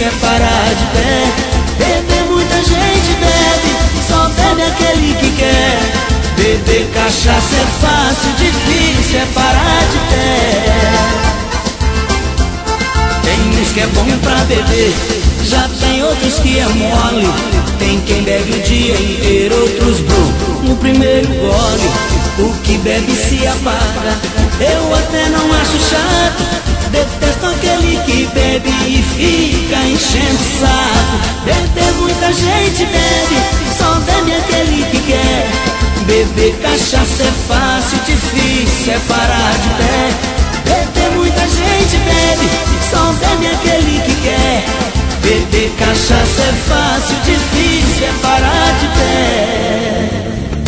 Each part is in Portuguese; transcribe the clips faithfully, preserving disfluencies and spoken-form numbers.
difícil é parar de pé. Beber muita gente bebe, só bebe aquele que quer. Beber cachaça é fácil, difícil é parar de pé. Tem uns que é bom pra beber, já tem outros que é mole. Tem quem bebe o dia inteiro, outros bro no primeiro gole. O que bebe se apaga, eu até não acho chato. Detesto aquele que bebe e fica enchendo o saco. Beber muita gente bebe, só bebe aquele que quer. Beber cachaça é fácil, difícil é parar de pé. Beber muita gente bebe, só bebe aquele que quer. Beber cachaça é fácil, difícil é parar de pé.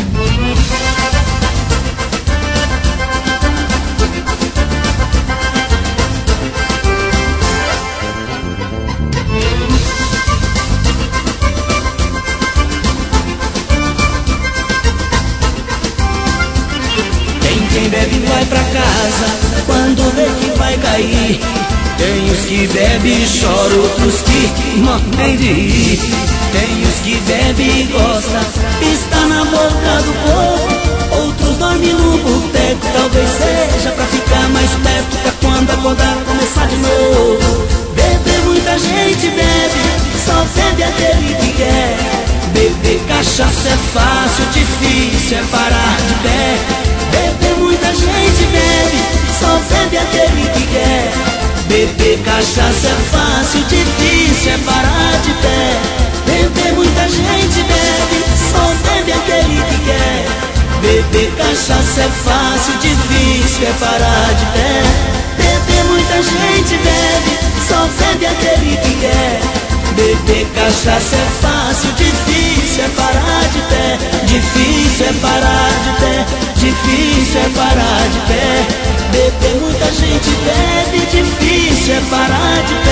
Quem bebe vai pra casa quando vê que vai cair. Tem os que bebem e choram, outros que morrem de rir. Tem os que bebem e gostam, está na boca do povo. Outros dormem no boteco, talvez seja pra ficar mais perto, pra quando acordar começar de novo. Beber muita gente bebe, só bebe aquele que quer. Beber cachaça é fácil, difícil é parar de pé. Beber muita gente bebe, só bebe aquele que quer. Beber cachaça é fácil, difícil é parar de pé. Beber muita gente bebe, só bebe aquele que quer. Beber cachaça é fácil, difícil é parar de pé. Beber muita gente bebe, só bebe aquele que quer. Beber cachaça é fácil, difícil é parar de pé. Difícil é parar de pé, difícil é parar de pé. Beber muita gente bebe, difícil é parar de pé.